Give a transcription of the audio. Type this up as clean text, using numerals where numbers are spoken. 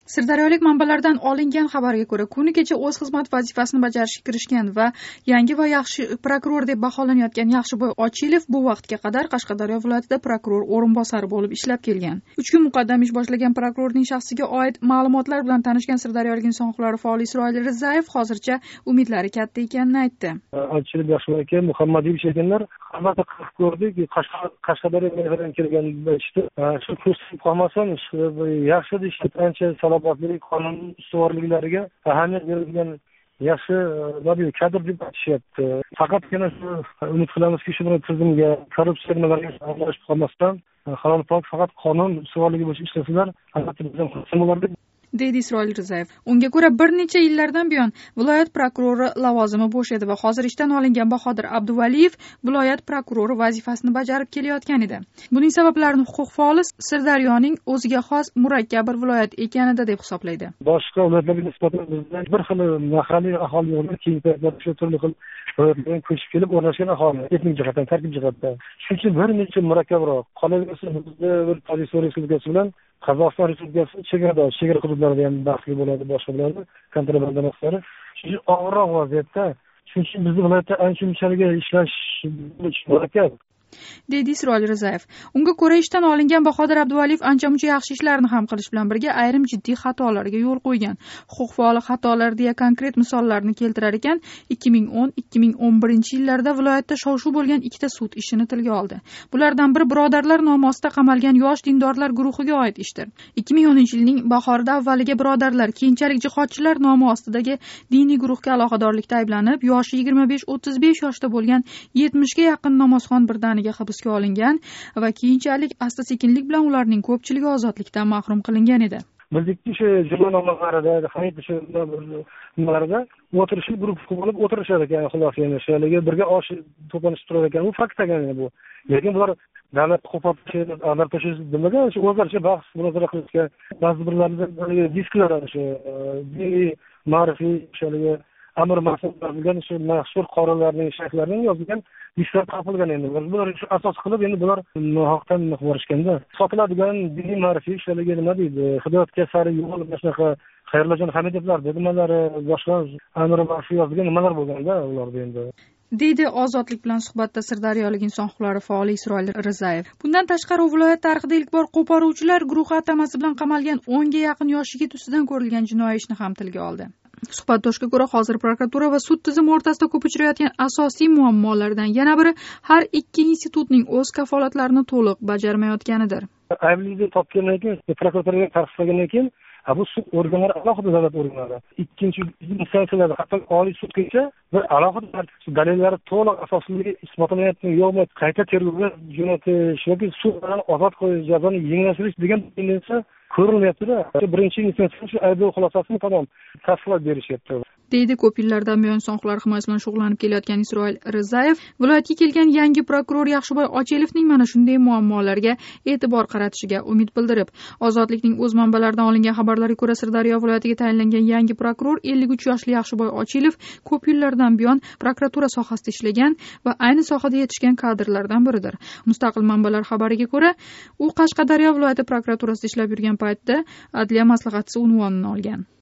Sirdaryolik manbalardan olingan xabarga ko'ra, kuni kecha o'z xizmat vazifasini bajarishga kirishgan va yangi va yaxshi prokuror deb baholanayotgan Yaxshiboy Ochilov bu vaqtga qadar Qashqadaryo viloyatida prokuror o'rinbosari bo'lib ishlab kelgan. 3 kun muqaddam ish boshlagan prokurorning shaxsiga oid ma'lumotlar bilan tanishgan Sirdaryolik inson huquqlari faoli Isroil Rizayev hozircha umidlari katta ekanini aytdi. Ochilov Yaxshiboy aka, Muhammadiyevich ekanlar. Albatta qilib ko'rdik, Qashqadaryo bilan kelganda shu ko'rsatib qolmasam, yaxshi ishda ancha salobatlik, qonun ustuvorliklariga ahamiyat berilgan yaxshi kadr deb aytishyapti. Faqatgina shu umid qilamizki, shu tizimga korrupsiya nimalarga aralashib qolmasdan halol pok faqat qonun ustuvorligi bo'yicha ishlasalar, albatta biz ham xursand bo'lardik, deydi Isroil Rizayev. Unga ko'ra bir necha yillardan buyon viloyat prokurori lavozimi bo'sh edi va hozir ishdan olingan Bahodir Abduvaliyev viloyat prokurori vazifasini bajarib kelayotgan edi. Buning sabablarini huquq faoli Sirdaryoning o'ziga xos murakkab bir viloyat ekanida deb hisoblaydi. Boshqa viloyatlarga nisbatan bizda bir xil mahalliy aholi yo'q, keyingi paytlarda shu turli xil viloyatlarga ko'chib kelib o'rnashgan aholi, etnik jihatdan, tarkib jihatdan. Shuning uchun bir necha murakkabroq. Qolaversa bizda bir Politsiya respublikasi bilan Qozog'iston Respublikasi chegara hududlarida ham bahsli bo'ladi, boshqa bo'ladi, kontrabanda narsalari. Shuning uchun og'irroq vaziyatda. Shuning uchun bizning viloyatda ancha-munchaga ishlash murakkab, deydi Isroil Rizayev. Unga ko'ra ishdan olingan Bahodir Abduvaliyev ancha-muncha yaxshi ishlarni ham qilish bilan birga ayrim jiddiy xatolarga yo'l qo'ygan. Huquq faoli xatolar deya konkret misollarni keltirar ekan, 2010-2011 yillarda viloyatda shov-shuv bo'lgan ikkita sud ishini tilga oldi. Bulardan biri birodarlar nomi ostida qamalgan yosh dindorlar guruhiga oid ishdir. 2010-yilning bahorida avvaliga birodarlar, keyinchalik jihodchilar nomi ostidagi diniy guruhga aloqadorlikda ayblanib, yoshi 25-35 yoshda bo'lgan 70 ga yaqin namozxon birdaniga hibsga olingan va keyinchalik asta-sekinlik bilan ularning ko'pchiligi ozodlikdan mahrum qilingan edi. Bildikki, shu juma namozlarida, hamid shu nimalarda o'tirishib, guruh bo'lib o'tirishar ekan, xulosa yana shularga birga osh to'planishib turar ekan. Bu fakt ekan bu. Lekin bular davlat huquqini amalga oshirish demagan, shu o'zlaricha bahs munozara qilishga ba'zi birlarida diskussiyalar shu diniy ma'rifiy shularga amr ma'sum bo'lgan shu mashhur qorilarning, shayxlarning yozilgan ishlar topilgan endi. Bular shu asos qilib endi bular nohaqdan borishganda sotiladigan diniy ma'rifiy ishlarga nima deydi? Hidoyatga sari yo'l, shunaqa Xayrlajon Hamidovlar nimalari, boshqa amr ma'rufiy yozilgan nimalar bo'lganda ularda endi, deydi ozodlik bilan suhbatda Sirdaryolik inson huquqlari faoli Isroil Rizayev. Bundan tashqari viloyat tarixida ilk bor qo'poruvchilar guruhi atamasi bilan qamalgan 10 ga yaqin yosh yigit ustidan ko'rilgan jinoiy ishni ham tilga oldi. Suhbatdoshga ko'ra, hozir prokuratura va sud tizimi o'rtasida ko'p uchrayotgan asosiy muammolardan yana biri har ikki institutning o'z kafolatlarini to'liq bajarmayotganidir. Ayblikni topgandan keyin prokuraturaga tasdiqlagandan keyin bu sud organlari alohida davlat organlari, ikkinchi instansiyalar, hatto oliy sudgacha bir alohida dalillari to'liq asosligi isbotlanayotgan yo'qmi, qayta tergovga jo'natish yoki sud bilan ozod qo'yish, jazoni yengillashtirish degan tendensiya ko'rilyapti-da. Birinchi instansiya shu ayblov xulosasini tamom tasdiqlab berishyapti, deydi ko'p yillardan buyon inson huquqlari himoyasi bilan shug'ullanib kelayotgan Isroil Rizayev. Viloyatga kelgan yangi prokuror Yaxshiboy Ochilovning mana shunday muammolarga e'tibor qaratishiga umid bildirib, ozodlikning o'z manbalaridan olingan xabarlarga ko'ra, Sirdaryo viloyatiga tayinlangan yangi prokuror 53 yoshli Yaxshiboy Ochilov ko'p yillardan buyon prokuratura sohasida ishlagan va ayni sohada yetishgan kadrlardan biridir. Mustaqil manbalar xabariga ko'ra, u Qashqadaryo viloyati prokuraturasida ishlab yurgan paytda adliya maslahatchisi unvonini olgan.